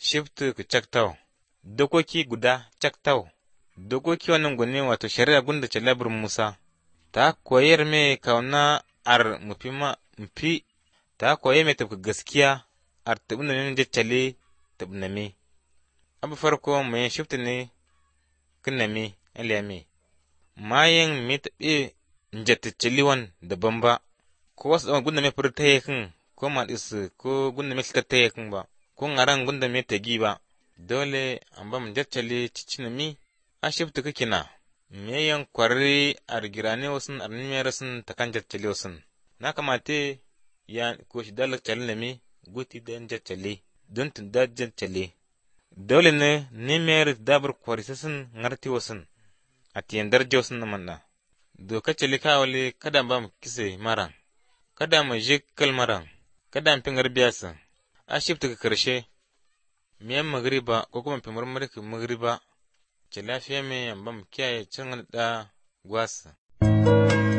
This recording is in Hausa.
shiftu ku caktau, dokoki guda caktau, dokoki wannan gune wato shari'a gunda ce labur Musa, ta koyar me kauna ar mufi, ta koyar me tafi gaskiya ar tabna min jaccale tabna me. Abu farko mai shiftu ne kinna me, aliyame, mayan me taɓe njattacali wan daban ba, ko wasu ɗan gunda me furta yakin, ko maɗisu, ko gunda me shilta yakin ba. Ko ngaran gunda me tagi ba, dole an ba mu jaccale cicina mi, a shifta kikina, me yan kwari argirane wasun arnimiyar sun takan jaccale wasun. Na kamate ya ko shi dalak cale na mi, guti dan jaccale, don tun da jaccale. Dole ne nimiyar dabar kwari sasun ngarti wasun, a tiyan darje wasun na manna. Doka cale kawale kada ba mu kise maran, kada mu jikal maran, kada mu pingar biyasa. A shifta ka karshe, miyan magriba ko kuma fi marmari ka magriba, ce lafiya me yamba mu kiyaye cin da gwasa.